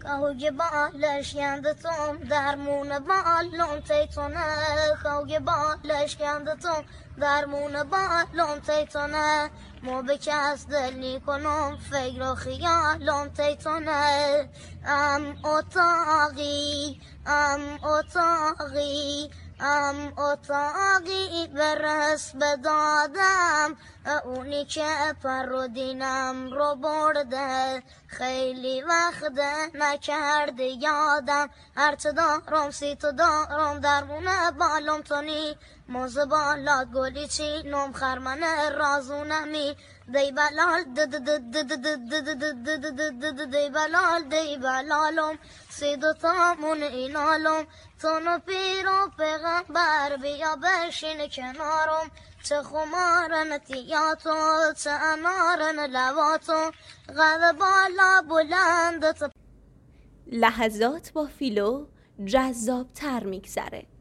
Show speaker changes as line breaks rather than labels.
خوگ بالش گندتون درمون بالون تیتونه خوگ بالش گندتون درمون بالون تیتونه مو به کس دل نیکنم فکر و خیالم تیتونه اتاقی برس بدادم اونی که پر رو دینم رو برده خیلی وقت نکرده یادم هرچه دارم سی تو دارم درمونه بالم تونی موزه بالا گلی چی نم خرمن رازونمی دی بلال دی بلال دی بلالم سی دو تامون اینالم تونو پیر و پیغمبر بیا بشین کنارم چه خمارن تیاتو چه انارن لواتو قد بالا بلند
لحظات با فیلو جذاب تر میگذره.